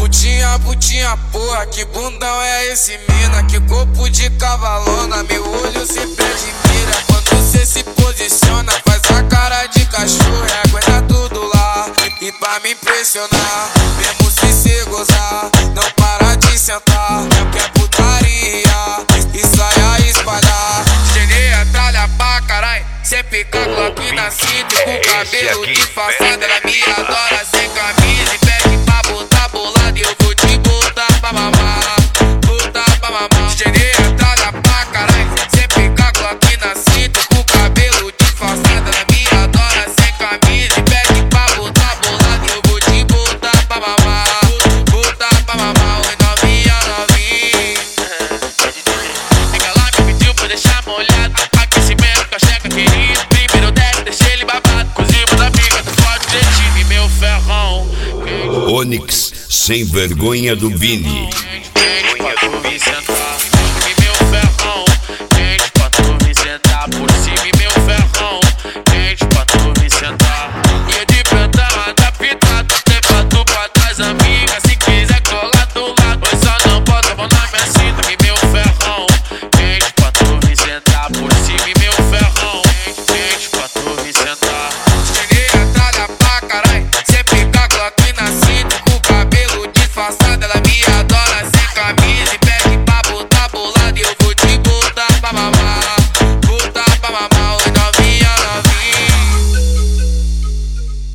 Putinha, putinha, porra, que bundão é esse mina? Que corpo de cavalona, meu olho sempre admira. Quando cê se posiciona, faz a cara de cachorro e aguenta tudo lá. E pra me impressionar, mesmo se cê gozar, não para de sentar, que é putaria e sai a espalhar. Cheguei a tralha pra carai, cê pica Glock na cinta e com cabelo disfarçado. Ela me adora sem camisa e pede pra botar bolado e eu vou te botar pra mamar, botar pra mamar. Cheguei a tralha pra carai, cê pica Glock na cinta e com cabelo disfarçado. Ela me adora sem camisa e pede pra botar bolado e eu vou te botar pra mamar, botar pra mamar. Oi novinha, novinha, ela me pediu pra deixar molhado, aquecimento com a checa querida. Primeiro desce, deixei ele babado, cozinho da pica, tu pode objetivo e meu ferrão. Onyx, sem vergonha do Vini. Ela me